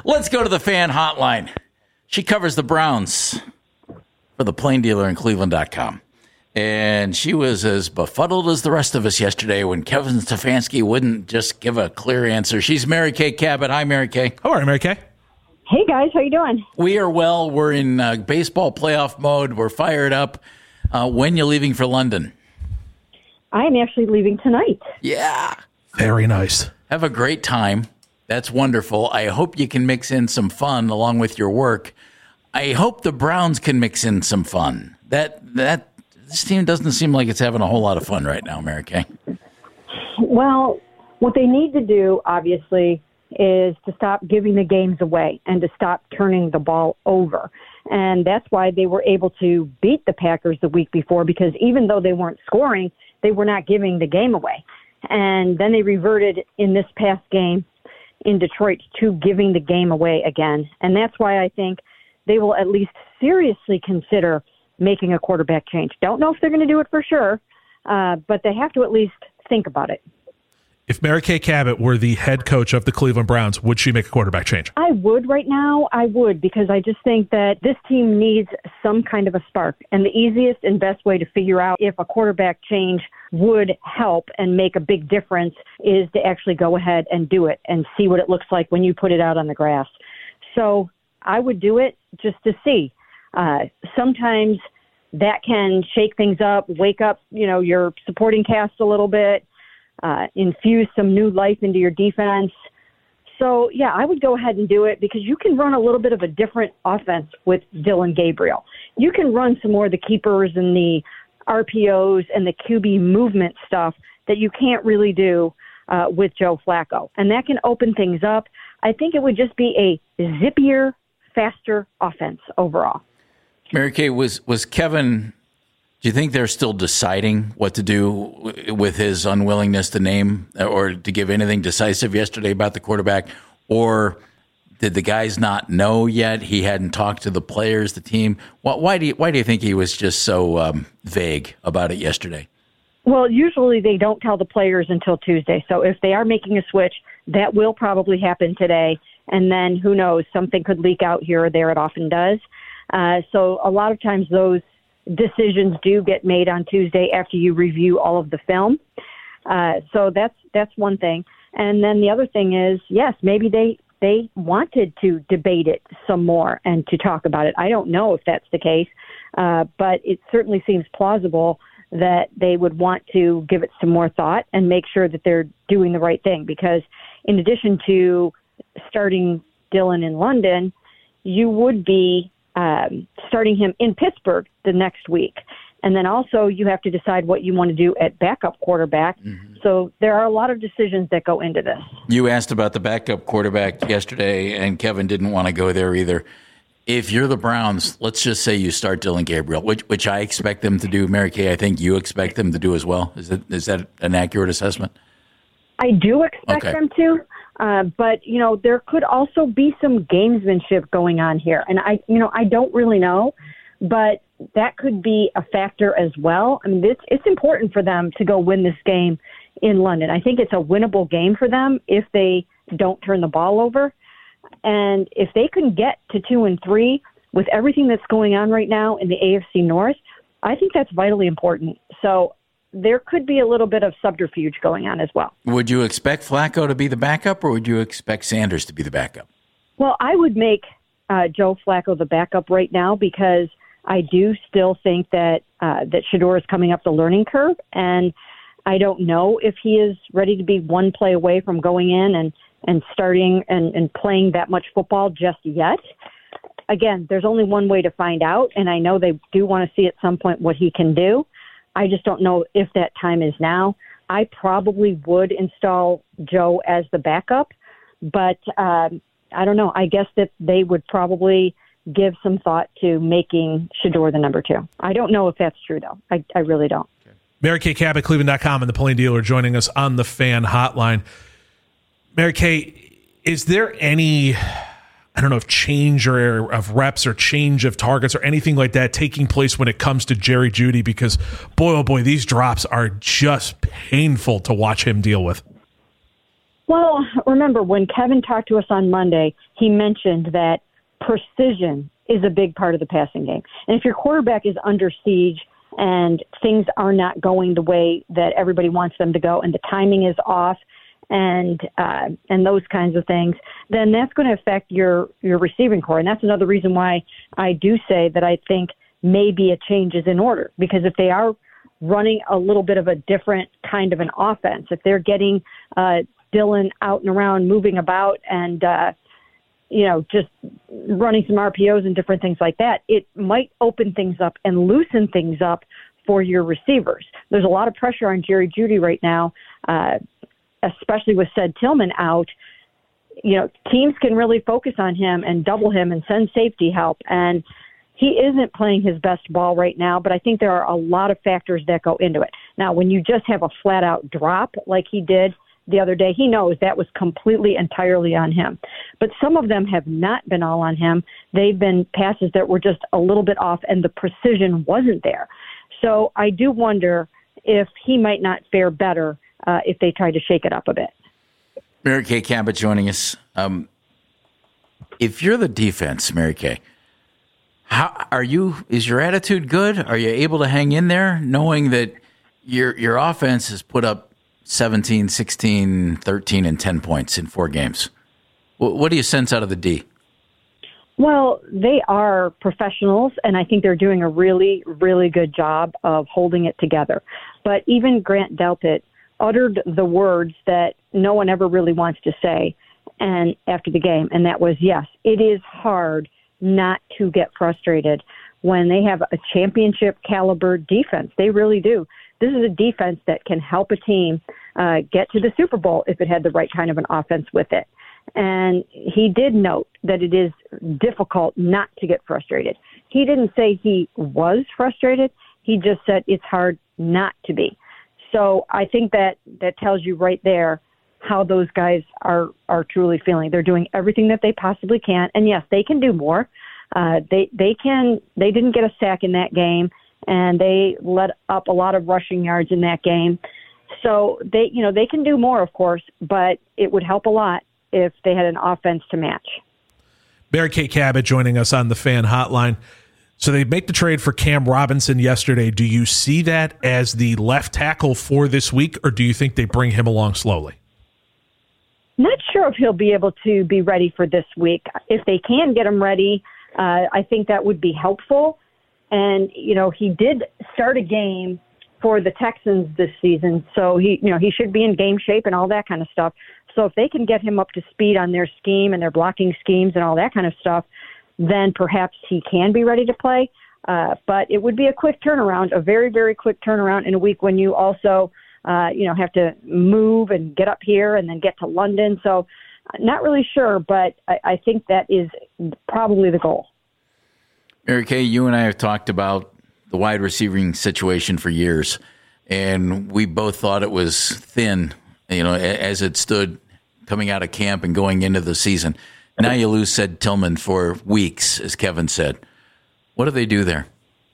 Let's go to the fan hotline. She covers the Browns for the Plain Dealer in Cleveland.com. And she was as befuddled as the rest of us yesterday when Kevin Stefanski wouldn't just give a clear answer. She's Mary Kay Cabot. Hi, Mary Kay. How are you, Mary Kay? Hey, guys. How you doing? We are well. We're in baseball playoff mode. We're fired up. When you leaving for London? I am actually leaving tonight. Yeah. Very nice. Have a great time. That's wonderful. I hope you can mix in some fun along with your work. I hope the Browns can mix in some fun. This team doesn't seem like it's having a whole lot of fun right now, Mary Kay. Well, what they need to do, obviously, is to stop giving the games away and to stop turning the ball over. And that's why they were able to beat the Packers the week before, because even though they weren't scoring, they were not giving the game away. And then they reverted in this past game in Detroit to giving the game away again. And that's why I think they will at least seriously consider making a quarterback change. Don't know if they're going to do it for sure, but they have to at least think about it. If Mary Kay Cabot were the head coach of the Cleveland Browns, would she make a quarterback change? I would right now. I would, because I just think that this team needs some kind of a spark. And the easiest and best way to figure out if a quarterback change would help and make a big difference is to actually go ahead and do it and see what it looks like when you put it out on the grass. So I would do it just to see. Sometimes that can shake things up, wake up, your supporting cast a little bit, infuse some new life into your defense. So, yeah, I would go ahead and do it because you can run a little bit of a different offense with Dillon Gabriel. You can run some more of the keepers and the RPOs and the QB movement stuff that you can't really do with Joe Flacco. And that can open things up. I think it would just be a zippier, faster offense overall. Mary Kay, was Kevin, do you think they're still deciding what to do with his unwillingness to name or to give anything decisive yesterday about the quarterback? Or did the guys not know yet? He hadn't talked to the players, the team. Why do you think he was just so vague about it yesterday? Well, usually they don't tell the players until Tuesday. So if they are making a switch, that will probably happen today. And then who knows, something could leak out here or there. It often does. So a lot of times those decisions do get made on Tuesday after you review all of the film. So that's one thing. And then the other thing is, yes, maybe they wanted to debate it some more and to talk about it. I don't know if that's the case, but it certainly seems plausible that they would want to give it some more thought and make sure that they're doing the right thing. Because in addition to starting Dillon in London, you would be starting him in Pittsburgh the next week. And then also you have to decide what you want to do at backup quarterback. Mm-hmm. So there are a lot of decisions that go into this. You asked about the backup quarterback yesterday, and Kevin didn't want to go there either. If you're the Browns, let's just say you start Dillon Gabriel, which I expect them to do. Mary Kay, I think you expect them to do as well. Is that an accurate assessment? I do expect them to. But, there could also be some gamesmanship going on here. And I don't really know, but that could be a factor as well. I mean, it's important for them to go win this game in London. I think it's a winnable game for them if they don't turn the ball over. And if they can get to 2-3 with everything that's going on right now in the AFC North, I think that's vitally important. So there could be a little bit of subterfuge going on as well. Would you expect Flacco to be the backup, or would you expect Sanders to be the backup? Well, I would make Joe Flacco the backup right now because I do still think that Shedeur is coming up the learning curve, and I don't know if he is ready to be one play away from going in and starting and playing that much football just yet. Again, there's only one way to find out, and I know they do want to see at some point what he can do. I just don't know if that time is now. I probably would install Joe as the backup, but I don't know. I guess that they would probably give some thought to making Shedeur the number 2. I don't know if that's true, though. I really don't. Mary Kay Cabot, Cleveland.com, and the Plain Dealer joining us on the fan hotline. Mary Kay, is there any, I don't know if change or of reps or change of targets or anything like that taking place when it comes to Jerry Jeudy? Because, boy, oh boy, these drops are just painful to watch him deal with. Well, remember, when Kevin talked to us on Monday, he mentioned that precision is a big part of the passing game. And if your quarterback is under siege and things are not going the way that everybody wants them to go and the timing is off and those kinds of things, then that's going to affect your receiving core. And that's another reason why I do say that I think maybe a change is in order. Because if they are running a little bit of a different kind of an offense, if they're getting Dillon out and around, moving about, and just running some RPOs and different things like that, it might open things up and loosen things up for your receivers. There's a lot of pressure on Jerry Jeudy right now, especially with Ced Tillman out. Teams can really focus on him and double him and send safety help. And he isn't playing his best ball right now, but I think there are a lot of factors that go into it. Now, when you just have a flat-out drop like he did the other day, he knows that was completely, entirely on him. But some of them have not been all on him. They've been passes that were just a little bit off, and the precision wasn't there. So I do wonder if he might not fare better if they try to shake it up a bit. Mary Kay Cabot joining us. If you're the defense, Mary Kay, how are you? Is your attitude good? Are you able to hang in there knowing that your offense has put up 17, 16, 13, and 10 points in 4 games? What do you sense out of the D? Well, they are professionals, and I think they're doing a really, really good job of holding it together. But even Grant Delpit uttered the words that no one ever really wants to say and after the game, and that was, yes, it is hard not to get frustrated when they have a championship caliber defense. They really do. This is a defense that can help a team get to the Super Bowl if it had the right kind of an offense with it. And he did note that it is difficult not to get frustrated. He didn't say he was frustrated. He just said it's hard not to be. So I think that tells you right there how those guys are truly feeling. They're doing everything that they possibly can. And yes, they can do more. They didn't get a sack in that game, and they let up a lot of rushing yards in that game. So they can do more, of course, but it would help a lot if they had an offense to match. Mary Kay Cabot joining us on the Fan Hotline. So they make the trade for Cam Robinson yesterday. Do you see that as the left tackle for this week, or do you think they bring him along slowly? Not sure if he'll be able to be ready for this week. If they can get him ready, I think that would be helpful. And, he did start a game for the Texans this season, so he should be in game shape and all that kind of stuff. So if they can get him up to speed on their scheme and their blocking schemes and all that kind of stuff, then perhaps he can be ready to play. But it would be a quick turnaround, a very, very quick turnaround in a week when you also, have to move and get up here and then get to London. So not really sure, but I think that is probably the goal. Mary Kay, you and I have talked about the wide receiving situation for years, and we both thought it was thin, as it stood coming out of camp and going into the season. Now you lose Ced Tillman for weeks, as Kevin said. What do they do there?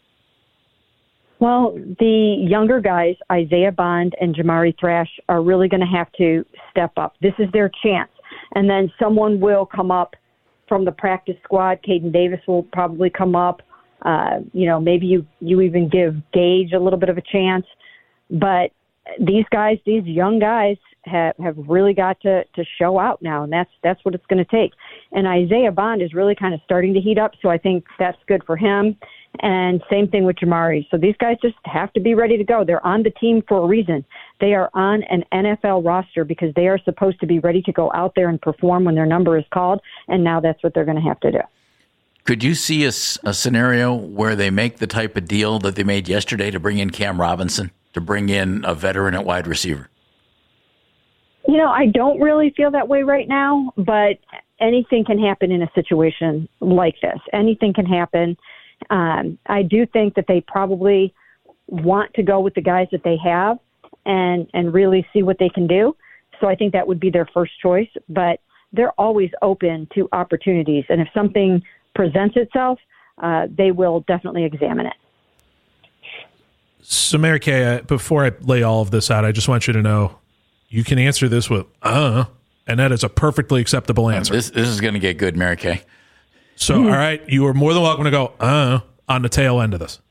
Well, the younger guys, Isaiah Bond and Jamari Thrash, are really going to have to step up. This is their chance. And then someone will come up from the practice squad. Caden Davis will probably come up. Maybe you even give Gage a little bit of a chance. But these young guys, have really got to show out now, and that's what it's going to take. And Isaiah Bond is really kind of starting to heat up, so I think that's good for him. And same thing with Jamari. So these guys just have to be ready to go. They're on the team for a reason. They are on an NFL roster because they are supposed to be ready to go out there and perform when their number is called, and now that's what they're going to have to do. Could you see a scenario where they make the type of deal that they made yesterday to bring in Cam Robinson, to bring in a veteran at wide receiver? I don't really feel that way right now, but anything can happen in a situation like this. Anything can happen. I do think that they probably want to go with the guys that they have and really see what they can do. So I think that would be their first choice, but they're always open to opportunities. And if something presents itself, they will definitely examine it. So, Mary Kay, before I lay all of this out, I just want you to know you can answer this with, And that is a perfectly acceptable answer. This is going to get good, Mary Kay. So, all right, you are more than welcome to go on the tail end of this.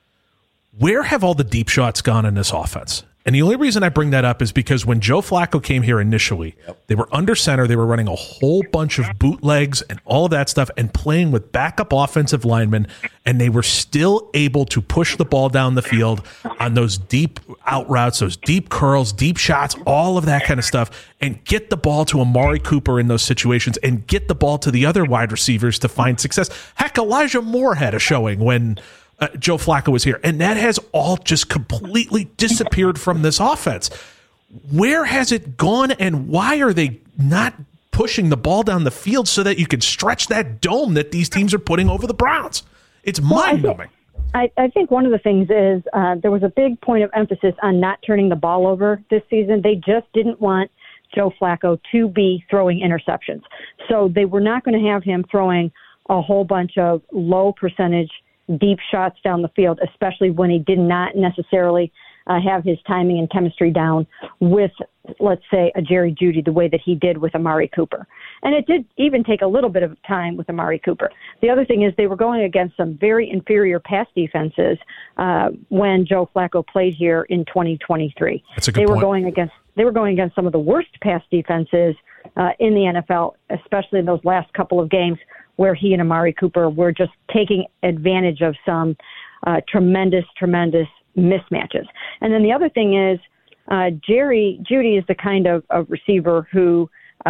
Where have all the deep shots gone in this offense? And the only reason I bring that up is because when Joe Flacco came here initially, they were under center. They were running a whole bunch of bootlegs and all of that stuff and playing with backup offensive linemen, and they were still able to push the ball down the field on those deep out routes, those deep curls, deep shots, all of that kind of stuff, and get the ball to Amari Cooper in those situations and get the ball to the other wide receivers to find success. Heck, Elijah Moore had a showing when Joe Flacco was here, and that has all just completely disappeared from this offense. Where has it gone, and why are they not pushing the ball down the field so that you can stretch that dome that these teams are putting over the Browns? It's mind-numbing. I think one of the things is there was a big point of emphasis on not turning the ball over this season. They just didn't want Joe Flacco to be throwing interceptions. So they were not going to have him throwing a whole bunch of low percentage deep shots down the field, especially when he did not necessarily have his timing and chemistry down with, let's say, a Jerry Jeudy the way that he did with Amari Cooper. And it did even take a little bit of time with Amari Cooper. The other thing is they were going against some very inferior pass defenses when Joe Flacco played here in 2023. That's a good point. They were going against some of the worst pass defenses in the NFL, especially in those last couple of games where he and Amari Cooper were just taking advantage of some tremendous mismatches. And then the other thing is Jerry Jeudy is the kind of receiver who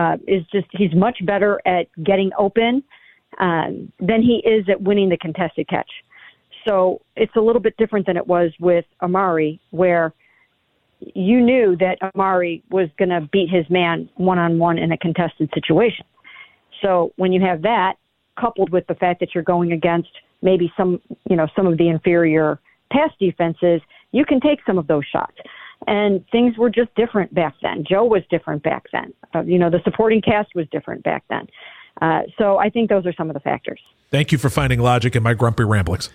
he's much better at getting open than he is at winning the contested catch. So it's a little bit different than it was with Amari, where you knew that Amari was going to beat his man one-on-one in a contested situation. So when you have that, coupled with the fact that you're going against maybe some of the inferior pass defenses, you can take some of those shots. And things were just different back then. Joe was different back then. The supporting cast was different back then. So I think those are some of the factors. Thank you for finding logic in my grumpy ramblings.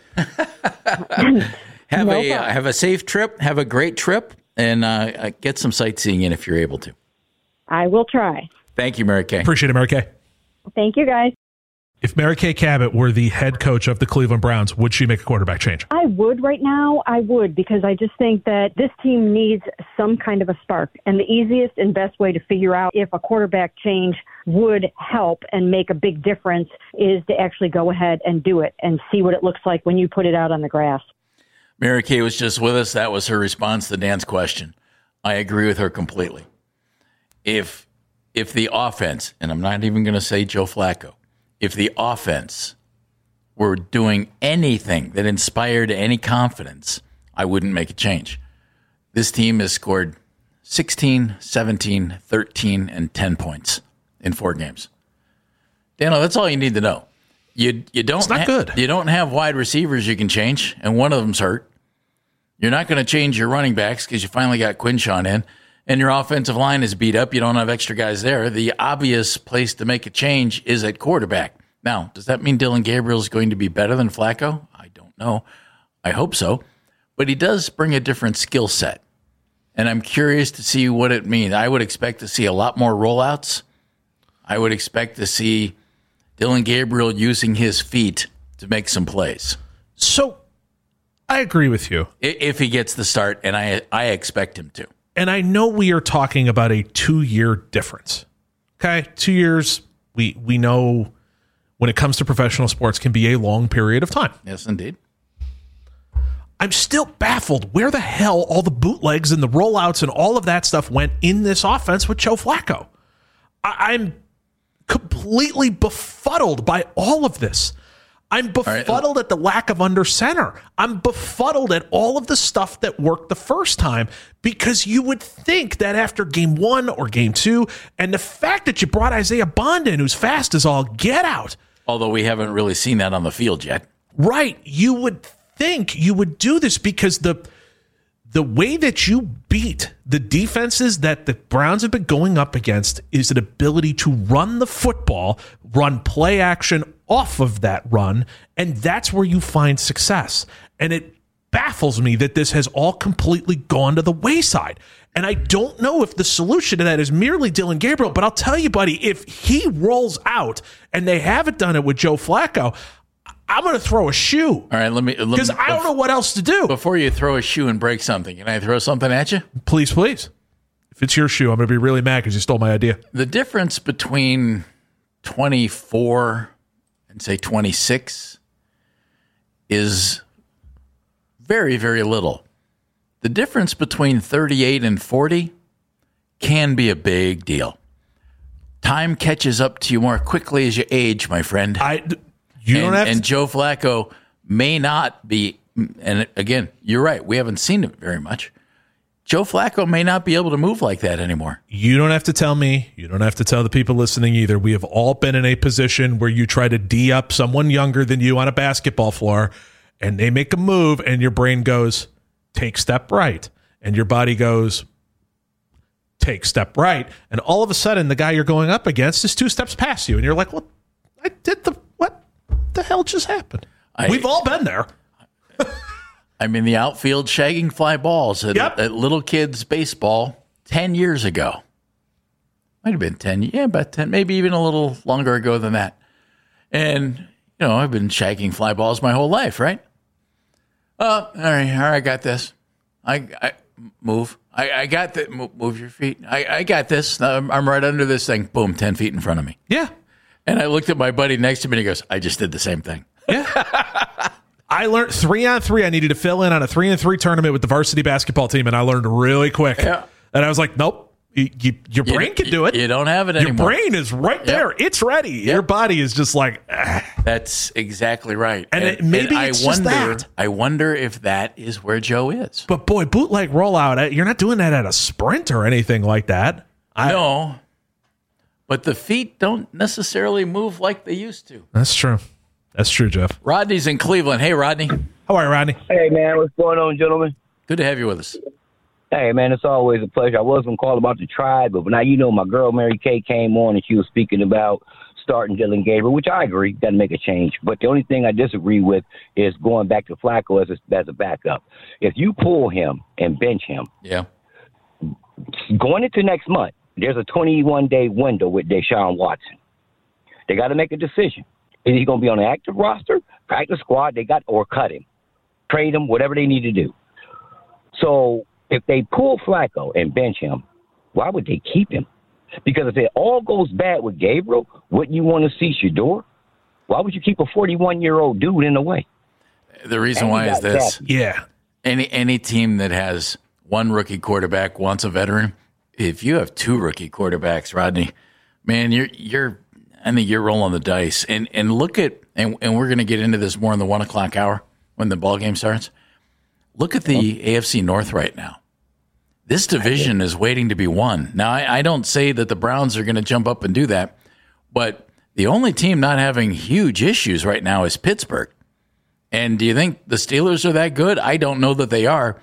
Have a safe trip. Have a great trip, and get some sightseeing in if you're able to. I will try. Thank you, Mary Kay. Appreciate it, Mary Kay. Thank you, guys. If Mary Kay Cabot were the head coach of the Cleveland Browns, would she make a quarterback change? I would right now. I would, because I just think that this team needs some kind of a spark. And the easiest and best way to figure out if a quarterback change would help and make a big difference is to actually go ahead and do it and see what it looks like when you put it out on the grass. Mary Kay was just with us. That was her response to Dan's question. I agree with her completely. If the offense, and I'm not even going to say Joe Flacco, if the offense were doing anything that inspired any confidence, I wouldn't make a change. This team has scored 16, 17, 13, and 10 points in 4 games. Dano, that's all you need to know. You don't. It's not good. You don't have wide receivers you can change, and one of them's hurt. You're not going to change your running backs because you finally got Quinshawn in, and your offensive line is beat up. You don't have extra guys there. The obvious place to make a change is at quarterback. Now, does that mean Dylan Gabriel is going to be better than Flacco? I don't know. I hope so. But he does bring a different skill set, and I'm curious to see what it means. I would expect to see a lot more rollouts. I would expect to see Dylan Gabriel using his feet to make some plays. So I agree with you. If he gets the start, and I expect him to. And I know we are talking about a 2-year difference. Okay, 2 years, we know when it comes to professional sports can be a long period of time. Yes, indeed. I'm still baffled where the hell all the bootlegs and the rollouts and all of that stuff went in this offense with Joe Flacco. I'm completely befuddled by all of this. I'm befuddled at the lack of under center. I'm befuddled at all of the stuff that worked the first time, because you would think that after game 1 or game 2, and the fact that you brought Isaiah Bond in, who's fast as all get out. Although we haven't really seen that on the field yet. Right. You would think you would do this because the way that you beat the defenses that the Browns have been going up against is an ability to run the football, run play action off of that run, and that's where you find success. And it baffles me that this has all completely gone to the wayside. And I don't know if the solution to that is merely Dillon Gabriel, but I'll tell you, buddy, if he rolls out and they haven't done it with Joe Flacco, I'm going to throw a shoe. All right, let me because I don't know what else to do. Before you throw a shoe and break something, can I throw something at you? Please. If it's your shoe, I'm going to be really mad because you stole my idea. The difference between 24 and, say, 26 is very, very little. The difference between 38 and 40 can be a big deal. Time catches up to you more quickly as you age, my friend. And Joe Flacco may not be, and again, you're right, we haven't seen it very much. Joe Flacco may not be able to move like that anymore. You don't have to tell me. You don't have to tell the people listening either. We have all been in a position where you try to D up someone younger than you on a basketball floor, and they make a move, and your brain goes, take step right. And your body goes, take step right. And all of a sudden, the guy you're going up against is 2 steps past you. And you're like, what the hell just happened? We've all been there. I'm in the outfield shagging fly balls at little kids baseball 10 years ago. Might have been 10. Yeah, about 10, maybe even a little longer ago than that. And, I've been shagging fly balls my whole life, right? All right, got this. I move. I got that. Move your feet. I got this. I'm right under this thing. Boom, 10 feet in front of me. Yeah. And I looked at my buddy next to me and he goes, I just did the same thing. Yeah. I learned 3-on-3. I needed to fill in on a 3-on-3 tournament with the varsity basketball team, and I learned really quick. Yeah. And I was like, nope, your brain can do it. You don't have it anymore. Your brain is right there. It's ready. Yep. Your body is just like, That's exactly right. And maybe it's just that. I wonder if that is where Joe is. But boy, bootleg rollout, you're not doing that at a sprint or anything like that. No. But the feet don't necessarily move like they used to. That's true. That's true, Jeff. Rodney's in Cleveland. Hey, Rodney. How are you, Rodney? Hey, man. What's going on, gentlemen? Good to have you with us. Hey, man. It's always a pleasure. I was going to call about the Tribe, but now my girl Mary Kay came on and she was speaking about starting Dillon Gabriel, which I agree. Got to make a change. But the only thing I disagree with is going back to Flacco as a backup. If you pull him and bench him, going into next month, there's a 21-day window with Deshaun Watson. They got to make a decision. Is he going to be on an active roster, practice squad, or cut him, trade him, whatever they need to do. So if they pull Flacco and bench him, why would they keep him? Because if it all goes bad with Gabriel, wouldn't you want to see Shedeur? Why would you keep a 41-year-old dude in the way? The reason why is this. Yeah. Any team that has one rookie quarterback wants a veteran. If you have 2 rookie quarterbacks, Rodney, man, I think you're rolling the dice. And look at, and we're going to get into this more in the 1 o'clock hour when the ball game starts. Look at the AFC North right now. This division is waiting to be won. Now, I don't say that the Browns are going to jump up and do that, but the only team not having huge issues right now is Pittsburgh. And do you think the Steelers are that good? I don't know that they are.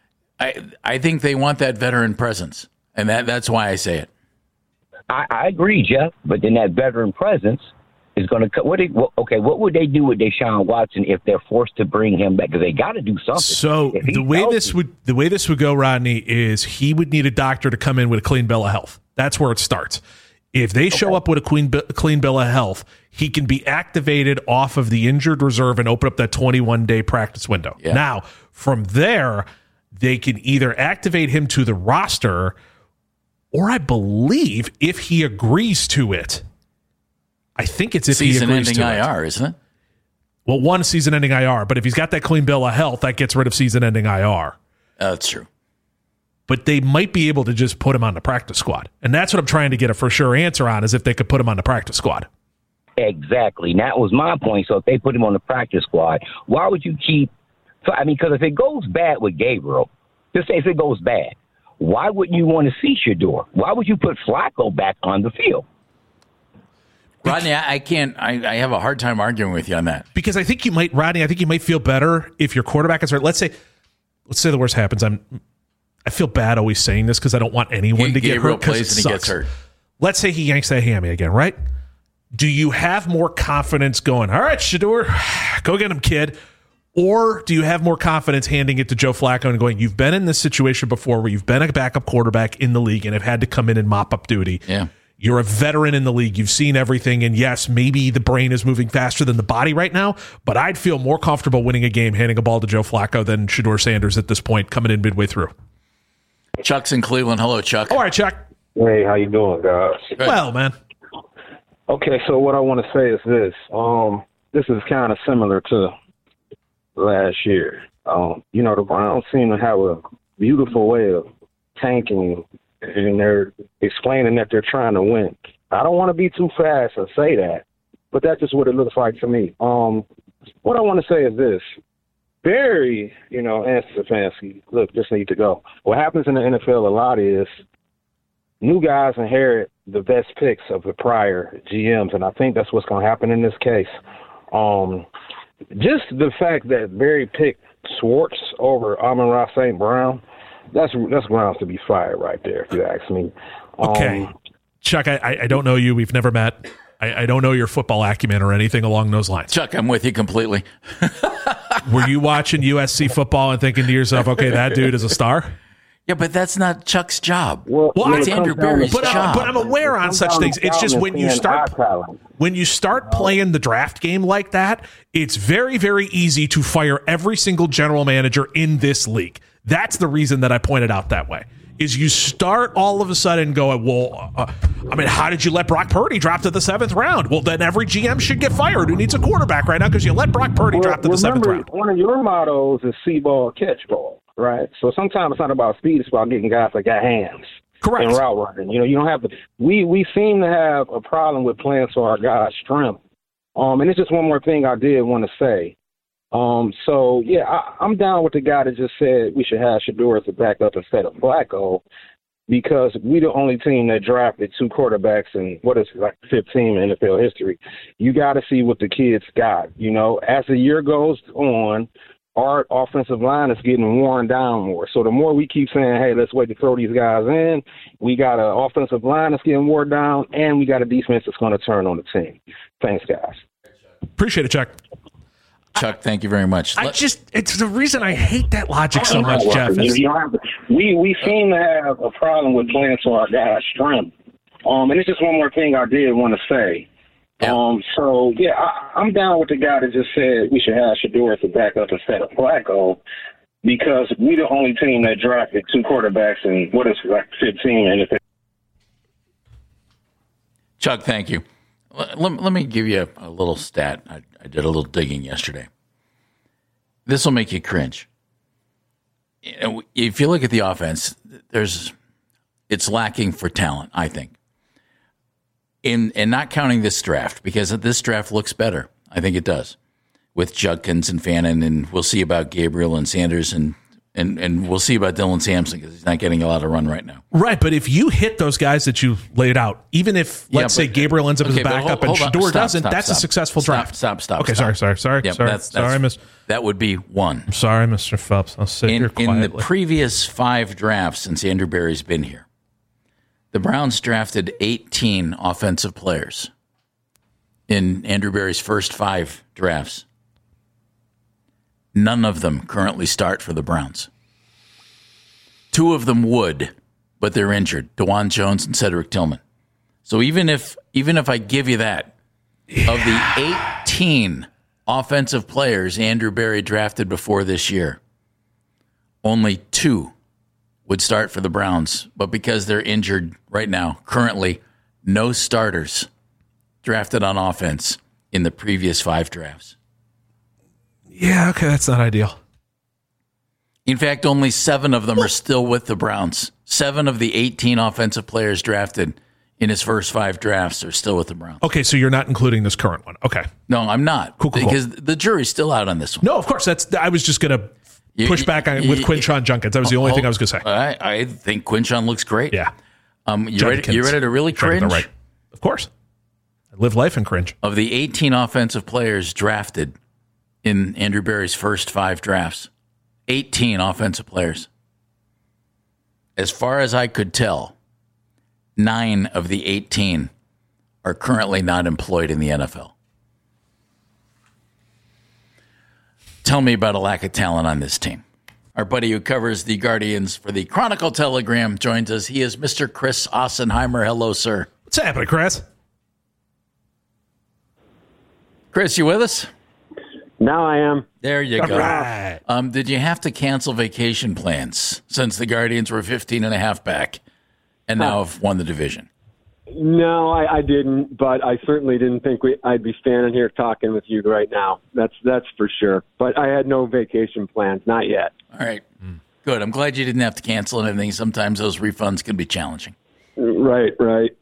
I think they want that veteran presence, and that's why I say it. I agree, Jeff, but then that veteran presence is going to – what would they do with Deshaun Watson if they're forced to bring him back? Because they got to do something. So the way this would go, Rodney, is he would need a doctor to come in with a clean bill of health. That's where it starts. If they show up with a clean bill of health, he can be activated off of the injured reserve and open up that 21-day practice window. Yeah. Now, from there, they can either activate him to the roster – or I believe if he agrees to it. I think it's if he agrees to it. Season-ending IR, isn't it? Well, one season-ending IR, but if he's got that clean bill of health, that gets rid of season-ending IR. That's true. But they might be able to just put him on the practice squad. And that's what I'm trying to get a for sure answer on, is if they could put him on the practice squad. Exactly. And that was my point. So if they put him on the practice squad, why would you keep – because if it goes bad with Gabriel, just say if it goes bad, why wouldn't you want to see Shedeur? Why would you put Flacco back on the field? Rodney, I can't. I have a hard time arguing with you on that. Because I think you might, Rodney. I think you might feel better if your quarterback is hurt. Let's say the worst happens. I feel bad always saying this because I don't want anyone to get hurt because it sucks. Let's say he yanks that hammy again, right? Do you have more confidence going, all right, Shedeur, go get him, kid? Or do you have more confidence handing it to Joe Flacco and going, you've been in this situation before where you've been a backup quarterback in the league and have had to come in and mop up duty. Yeah. You're a veteran in the league. You've seen everything. And yes, maybe the brain is moving faster than the body right now, but I'd feel more comfortable winning a game handing a ball to Joe Flacco than Shedeur Sanders at this point coming in midway through. Chuck's in Cleveland. Hello, Chuck. All right, Chuck. Hey, how you doing, guys? Good. Well, man. Okay, so what I want to say is this. This is kind of similar to last year. The Browns seem to have a beautiful way of tanking, and they're explaining that they're trying to win. I don't want to be too fast and say that, but that's just what it looks like to me. What I want to say is this. Barry, and Stefanski, look, just need to go. What happens in the NFL a lot is new guys inherit the best picks of the prior GMs, and I think that's what's going to happen in this case. Just the fact that Barry picked Schwartz over Amon-Ra St. Brown, that's grounds to be fired right there, if you ask me. Okay. Chuck, I don't know you. We've never met. I don't know your football acumen or anything along those lines. Chuck, I'm with you completely. Were you watching USC football and thinking to yourself, okay, that dude is a star? Yeah, but that's not Chuck's job. Well, it's Andrew Berry's job. But I'm aware on such things. It's just when you start playing the draft game like that, it's very, very easy to fire every single general manager in this league. That's the reason that I pointed out that way. Is you start all of a sudden going, how did you let Brock Purdy drop to the 7th round? Well, then every GM should get fired who needs a quarterback right now because you let Brock Purdy drop to the 7th round. One of your mottos is see ball, catch ball, right? So sometimes it's not about speed, it's about getting guys that got hands. Correct. And route running. You don't have to. We seem to have a problem with playing to our guys' strength. And it's just one more thing I did want to say. I'm down with the guy that just said we should have Shedeur as a backup instead of Flacco, because we're the only team that drafted 2 quarterbacks in 15 in NFL history. You got to see what the kids got. As the year goes on, our offensive line is getting worn down more. So the more we keep saying, hey, let's wait to throw these guys in, we got an offensive line that's getting worn down, and we got a defense that's going to turn on the team. Thanks, guys. Appreciate it, Chuck. Chuck, thank you very much. It's the reason I hate that logic so much, Jeff. We seem to have a problem with playing to our guys' strength. And it's just one more thing I did want to say. Yeah. I'm down with the guy that just said we should have Shedeur as a backup instead of Flacco, because we're the only team that drafted 2 quarterbacks in 15 in NFL. Chuck, thank you. Let me give you a little stat. I did a little digging yesterday. This will make you cringe. If you look at the offense, it's lacking for talent, I think. In not counting this draft, because this draft looks better. I think it does. With Judkins and Fannin, and we'll see about Gabriel and Sanders, and we'll see about Dylan Sampson, because he's not getting a lot of run right now. Right, but if you hit those guys that you laid out, even if, let's say, Gabriel ends up as a backup and Shedeur doesn't, that's a successful draft. Stop. Okay, sorry. Yep, sorry, that would be one. I'm sorry, Mr. Phelps. I'll sit here quietly. In the previous 5 drafts since Andrew Berry's been here, the Browns drafted 18 offensive players in Andrew Berry's first 5 drafts. None of them currently start for the Browns. 2 of them would, but they're injured. DeJuan Jones and Cedric Tillman. So even if I give you that, of the 18 offensive players Andrew Berry drafted before this year, only 2 would start for the Browns. But because they're injured right now, currently no starters drafted on offense in the previous 5 drafts. Yeah, okay, that's not ideal. In fact, only 7 of them are still with the Browns. 7 of the 18 offensive players drafted in his first 5 drafts are still with the Browns. Okay, so you're not including this current one. Okay. No, I'm not. Cool. Because the jury's still out on this one. No, of course. I was just going to push back on with Quinshon Judkins. That was the only thing I was going to say. I think Quinshon looks great. Yeah. You ready to really cringe? Right. Of course. I live life in cringe. Of the 18 offensive players drafted in Andrew Berry's first 5 drafts, 18 offensive players. As far as I could tell, 9 of the 18 are currently not employed in the NFL. Tell me about a lack of talent on this team. Our buddy who covers the Guardians for the Chronicle Telegram joins us. He is Mr. Chris Ossenheimer. Hello, sir. What's happening, Chris? Chris, you with us? Now I am. There you go. Right. Did you have to cancel vacation plans since the Guardians were 15.5 back and now have won the division? No, I didn't, but I certainly didn't think I'd be standing here talking with you right now. That's for sure. But I had no vacation plans, not yet. All right. Good. I'm glad you didn't have to cancel anything. Sometimes those refunds can be challenging. Right.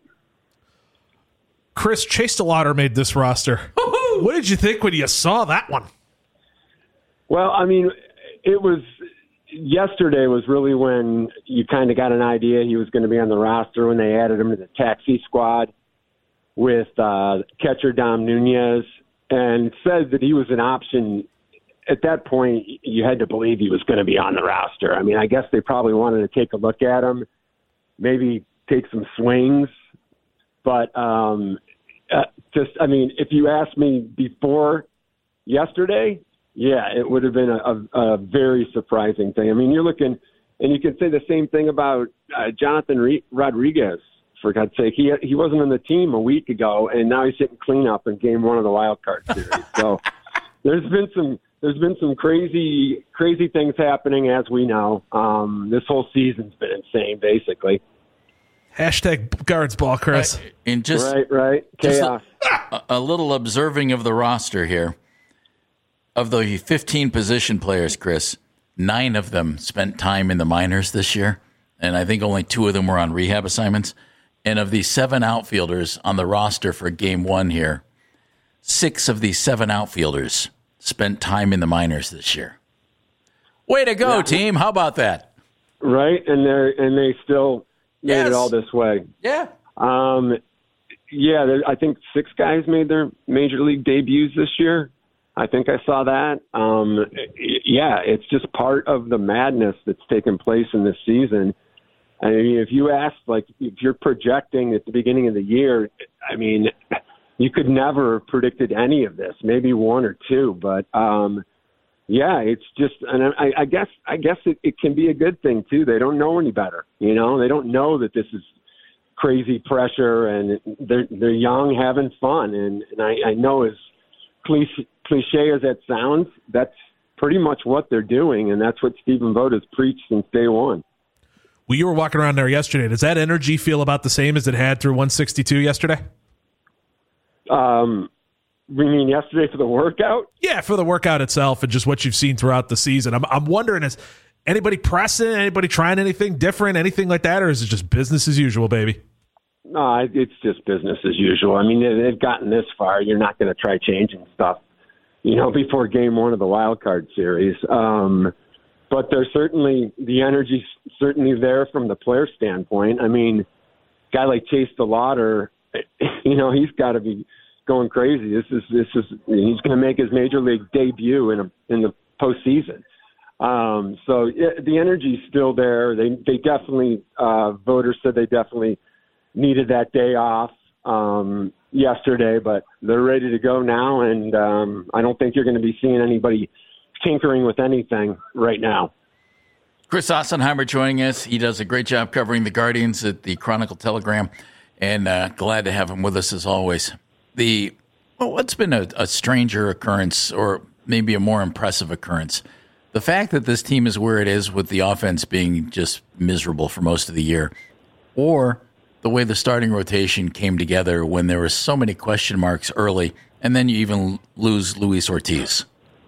Chris, Chase DeLauder made this roster. Woo-hoo! What did you think when you saw that one? Well, I mean, yesterday was really when you kind of got an idea he was going to be on the roster when they added him to the taxi squad with catcher Dom Nunez, and said that he was an option. At that point, you had to believe he was going to be on the roster. I mean, I guess they probably wanted to take a look at him, maybe take some swings. But if you asked me before yesterday, yeah, it would have been a very surprising thing. I mean, you're looking, and you can say the same thing about Jonathan Rodriguez. For God's sake, he wasn't on the team a week ago, and now he's hitting cleanup in Game 1 of the Wild Card Series. So there's been some crazy things happening, as we know. This whole season's been insane, basically. Hashtag guards ball, Chris. And just right. Chaos. Just a little observing of the roster here. Of the 15 position players, Chris, 9 of them spent time in the minors this year, and I think only 2 of them were on rehab assignments. And of the 7 outfielders on the roster for Game 1 here, 6 of these 7 outfielders spent time in the minors this year. Way to go, team! How about that? Right, and they still made it all this way. Yeah. I think 6 guys made their major league debuts this year. I think I saw that. It's just part of the madness that's taken place in this season. I mean, if you ask, if you're projecting at the beginning of the year, I mean, you could never have predicted any of this, maybe 1 or 2. But, it's just, and I guess it can be a good thing, too. They don't know any better. You know, they don't know that this is crazy pressure, and they're young, having fun. And I know as cliche as that sounds, that's pretty much what they're doing, and that's what Stephen Vogt has preached since day one. Well, you were walking around there yesterday. Does that energy feel about the same as it had through 162 yesterday? We mean yesterday for the workout? Yeah, for the workout itself and just what you've seen throughout the season. I'm wondering, is anybody pressing, anybody trying anything different, anything like that, or is it just business as usual, baby? No, it's just business as usual. I mean, they've gotten this far. You're not going to try changing stuff, before Game 1 of the Wild Card Series. But there's the energy's certainly there from the player standpoint. I mean, a guy like Chase DeLauder, he's got to be going crazy. This is he's going to make his major league debut in the postseason. So the energy's still there. They definitely voters said they definitely needed that day off yesterday, but they're ready to go now, and I don't think you're going to be seeing anybody tinkering with anything right now. Chris Ossenheimer joining us. He does a great job covering the Guardians at the Chronicle Telegram, and glad to have him with us as always. What's been a stranger occurrence, or maybe a more impressive occurrence? The fact that this team is where it is with the offense being just miserable for most of the year, or the way the starting rotation came together when there were so many question marks early, and then you even lose Luis Ortiz.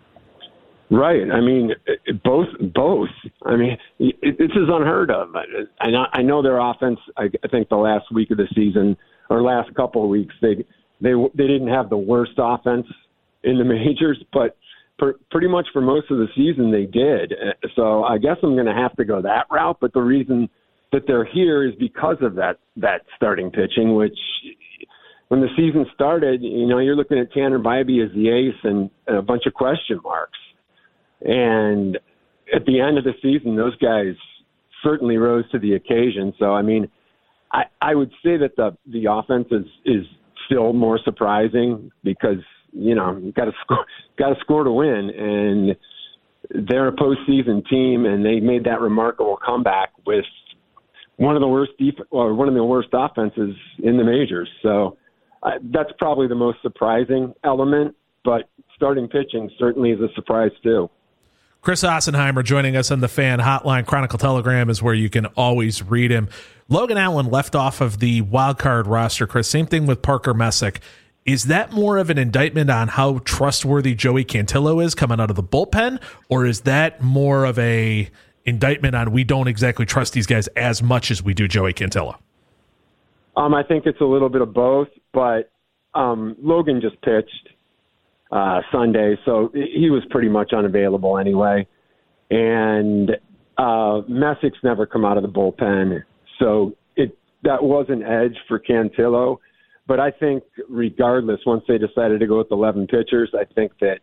Right. I mean, both. I mean, this is unheard of. I know their offense. I think the last week of the season, or last couple of weeks, they didn't have the worst offense in the majors, but pretty much for most of the season they did. So I guess I'm going to have to go that route. But the reason that they're here is because of that starting pitching, which when the season started, you're looking at Tanner Bybee as the ace and a bunch of question marks. And at the end of the season, those guys certainly rose to the occasion. So, I mean, I would say that the offense is still more surprising because you got to score to win. And they're a postseason team, and they made that remarkable comeback with one of the worst offenses in the majors. So that's probably the most surprising element, but starting pitching certainly is a surprise too. Chris Ossenheimer joining us on the Fan Hotline. Chronicle Telegram is where you can always read him. Logan Allen left off of the wild card roster, Chris. Same thing with Parker Messick. Is that more of an indictment on how trustworthy Joey Cantillo is coming out of the bullpen, or is that more of a indictment on we don't exactly trust these guys as much as we do Joey Cantillo? I think it's a little bit of both, but Logan just pitched Sunday, so he was pretty much unavailable anyway. And Messick's never come out of the bullpen, so that was an edge for Cantillo. But I think regardless, once they decided to go with 11 pitchers, I think that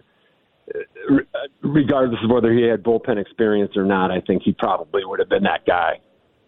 regardless of whether he had bullpen experience or not, I think he probably would have been that guy.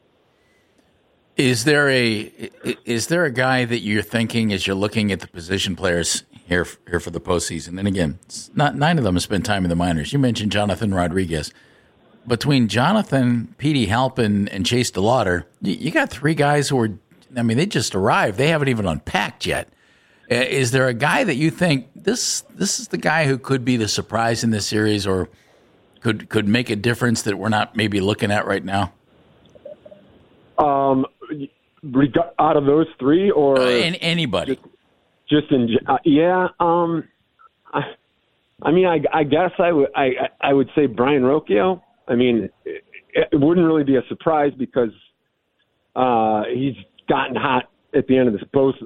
Is there a guy that you're thinking as you're looking at the position players here for the postseason? And again, nine of them have spent time in the minors. You mentioned Jonathan Rodriguez. Between Jonathan, Petey Halpin, and Chase DeLauder, you got three guys who are, they just arrived. They haven't even unpacked yet. Is there a guy that you think this is the guy who could be the surprise in this series or could make a difference that we're not maybe looking at right now? Out of those three, or anybody? Just in, yeah. I guess I would say Brian Rocchio. It wouldn't really be a surprise because he's gotten hot at the end of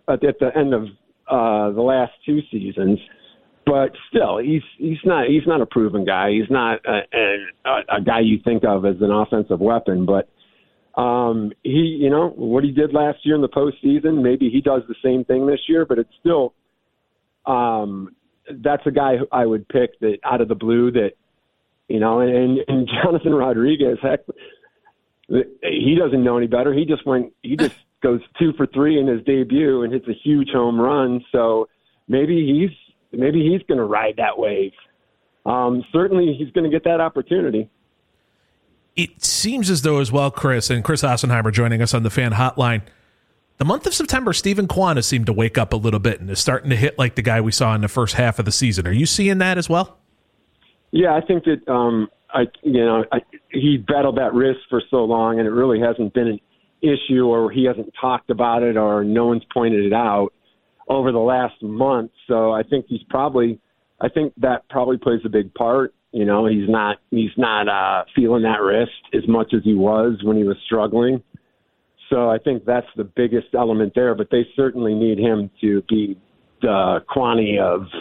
the last two seasons. But still, he's not a proven guy. He's not a guy you think of as an offensive weapon. But he, what he did last year in the postseason, maybe he does the same thing this year. But it's still, that's a guy who I would pick that out of the blue that, and Jonathan Rodriguez, heck, he doesn't know any better. He just goes 2 for 3 in his debut and hits a huge home run. So maybe he's going to ride that wave. Certainly he's going to get that opportunity. It seems as though as well, Chris, and Chris Ossenheimer joining us on the Fan Hotline, the month of September, Stephen Kwan has seemed to wake up a little bit and is starting to hit like the guy we saw in the first half of the season. Are you seeing that as well? Yeah, I think that he battled that wrist for so long, and it really hasn't been an issue, or he hasn't talked about it, or no one's pointed it out over the last month. So I think that probably plays a big part. He's not feeling that wrist as much as he was when he was struggling. So I think that's the biggest element there. But they certainly need him to be the Kwani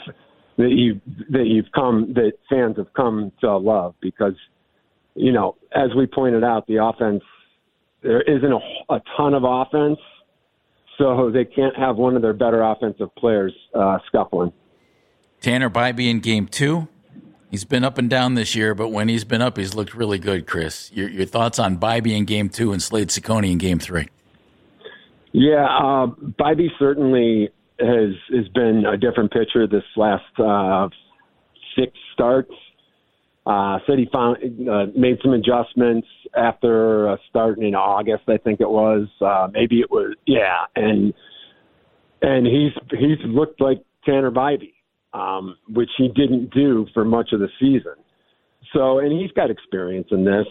that fans have come to love, because as we pointed out, the offense, there isn't a ton of offense, so they can't have one of their better offensive players scuffling. Tanner Bybee in Game 2. He's been up and down this year, but when he's been up, he's looked really good, Chris. Your thoughts on Bybee in Game 2 and Slade Ciccone in Game 3? Yeah, Bybee certainly has been a different pitcher this last 6 starts. Said he made some adjustments after a start in August, I think it was. Maybe it was, yeah. And he's looked like Tanner Bybee, which he didn't do for much of the season. So, and he's got experience in this.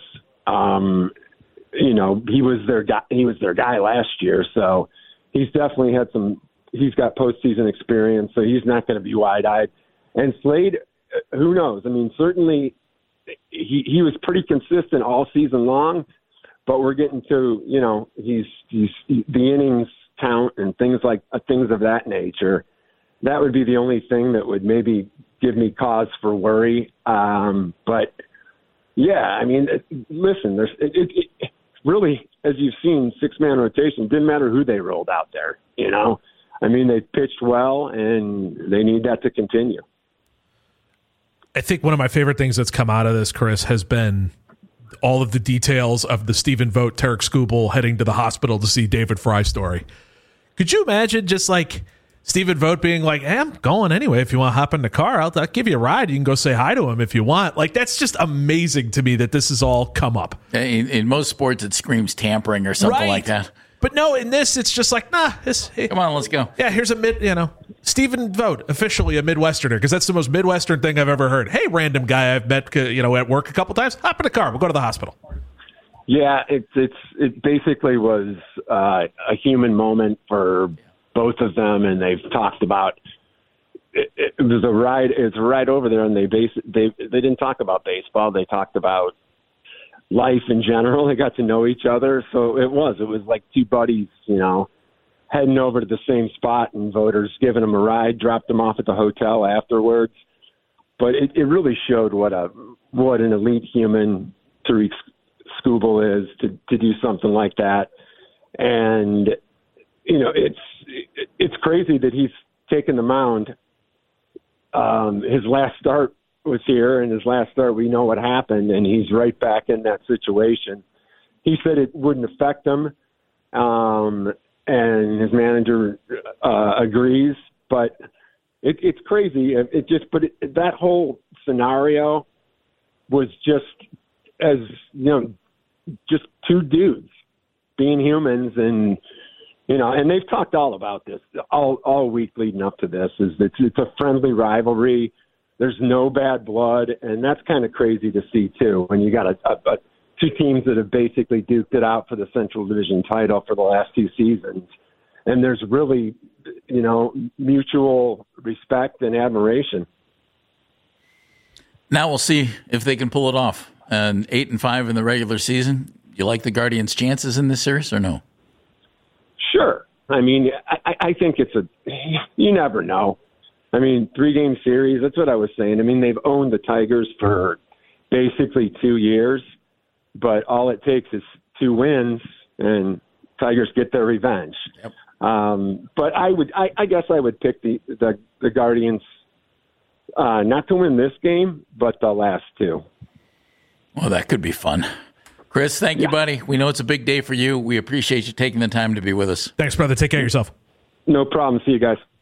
He was their guy last year, so he's definitely he's got postseason experience, so he's not going to be wide-eyed. And Slade, who knows? Certainly he was pretty consistent all season long, but we're getting to, he's the innings count and things of that nature. That would be the only thing that would maybe give me cause for worry. But yeah, listen, it really, as you've seen, 6-man rotation, didn't matter who they rolled out there, they pitched well, and they need that to continue. I think one of my favorite things that's come out of this, Chris, has been all of the details of the Stephen Vogt, Tarek Skubal heading to the hospital to see David Fry story. Could you imagine just like Stephen Vogt being like, hey, I'm going anyway. If you want to hop in the car, I'll give you a ride. You can go say hi to him if you want. Like, that's just amazing to me that this has all come up. In most sports, it screams tampering or something like that. But no, in this, it's just like, nah. Come on, let's go. Yeah, here's Stephen Vogt, officially a Midwesterner, because that's the most Midwestern thing I've ever heard. Hey, random guy I've met, at work a couple times, hop in the car. We'll go to the hospital. Yeah, it basically was a human moment for both of them, and they've talked about it was a ride. It's a ride over there, and they didn't talk about baseball. They talked about life in general. They got to know each other, so it was like two buddies, heading over to the same spot, and Voters giving them a ride, dropped them off at the hotel afterwards. But it really showed what an elite human Tarik Skubal is to do something like that. And it's crazy that he's taken the mound. His last start was here, and his last start, we know what happened, and he's right back in that situation. He said it wouldn't affect him, and his manager agrees, but it's crazy. That whole scenario was just just two dudes being humans, and and they've talked all about this all week leading up to this. It's a friendly rivalry. There's no bad blood, and that's kind of crazy to see too. When you got two teams that have basically duked it out for the Central Division title for the last two seasons, and there's really mutual respect and admiration. Now we'll see if they can pull it off. 8-5 in the regular season. You like the Guardians' chances in this series or no? Sure. I mean, I think you never know. I mean, 3-game series, that's what I was saying. I mean, they've owned the Tigers for basically 2 years, but all it takes is 2 wins and Tigers get their revenge. Yep. But I guess I would pick the Guardians not to win this game, but the last 2. Well, that could be fun. Chris, thank you, buddy. We know it's a big day for you. We appreciate you taking the time to be with us. Thanks, brother. Take care of yourself. No problem. See you guys.